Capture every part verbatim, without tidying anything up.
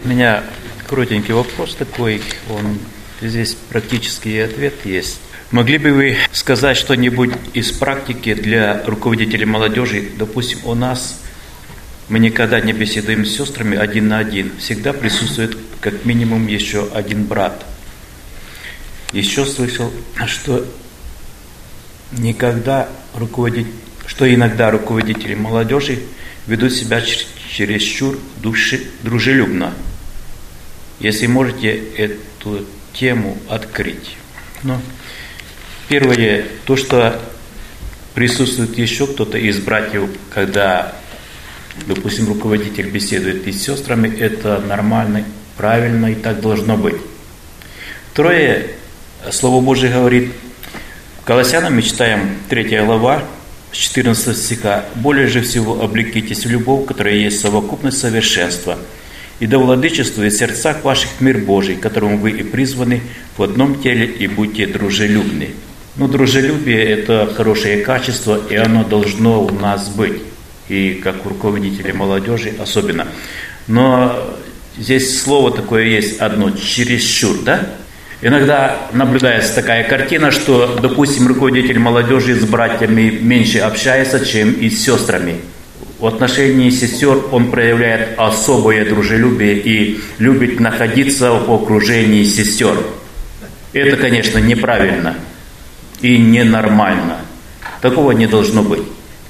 У меня коротенький вопрос такой, он здесь практический ответ есть. Могли бы вы сказать что-нибудь из практики для руководителей молодежи? Допустим, у нас мы никогда не беседуем с сестрами один на один. Всегда присутствует как минимум еще один брат. Еще слышал, что никогда руководить, что иногда руководители молодежи ведут себя чересчур души, дружелюбно. Если можете эту тему открыть. Но первое, то, что присутствует еще кто-то из братьев, когда, допустим, руководитель беседует и с сестрами, это нормально, правильно и так должно быть. Второе, Слово Божие говорит, Колоссянам мы читаем третья глава, с четырнадцатого стиха. «Более же всего облекитесь в любовь, которая есть совокупность совершенства, и да владычествует в сердцах ваших мир Божий, которому вы и призваны в одном теле, и будьте дружелюбны». Ну, дружелюбие – это хорошее качество, и оно должно у нас быть, и как у руководителей молодежи особенно. Но здесь слово такое есть одно – чересчур, да? Иногда наблюдается такая картина, что, допустим, руководитель молодежи с братьями меньше общается, чем и с сестрами. В отношении сестер он проявляет особое дружелюбие и любит находиться в окружении сестер. Это, конечно, неправильно и ненормально. Такого не должно быть.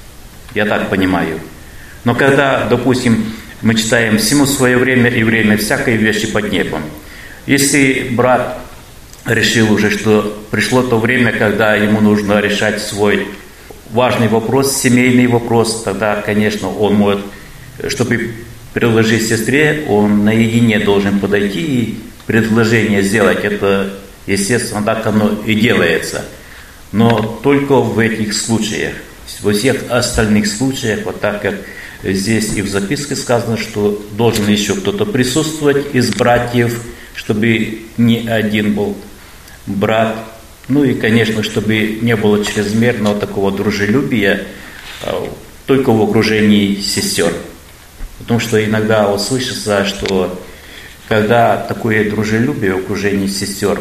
Я так понимаю. Но когда, допустим, мы читаем «Всему свое время и время всякой вещи под небом». Если брат решил уже, что пришло то время, когда ему нужно решать свой важный вопрос, семейный вопрос, тогда, конечно, он может, чтобы предложить сестре, он наедине должен подойти и предложение сделать. Это, естественно, так оно и делается. Но только в этих случаях. Во всех остальных случаях, вот так как здесь и в записке сказано, что должен еще кто-то присутствовать из братьев, чтобы не один был брат. Ну и, конечно, чтобы не было чрезмерного такого дружелюбия только в окружении сестер. Потому что иногда вот слышится, что когда такое дружелюбие в окружении сестер,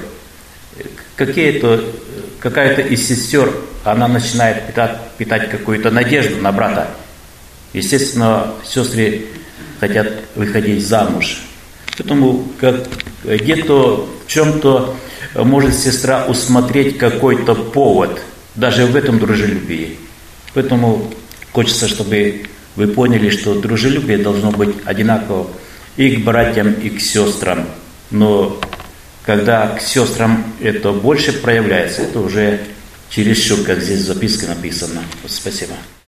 какие-то, какая-то из сестер, она начинает питать, питать какую-то надежду на брата. Естественно, сестры хотят выходить замуж. Поэтому как, где-то в чем-то может сестра усмотреть какой-то повод, даже в этом дружелюбии. Поэтому хочется, чтобы вы поняли, что дружелюбие должно быть одинаково и к братьям, и к сестрам. Но когда к сестрам это больше проявляется, это уже чересчур, как здесь в записке написано. Спасибо.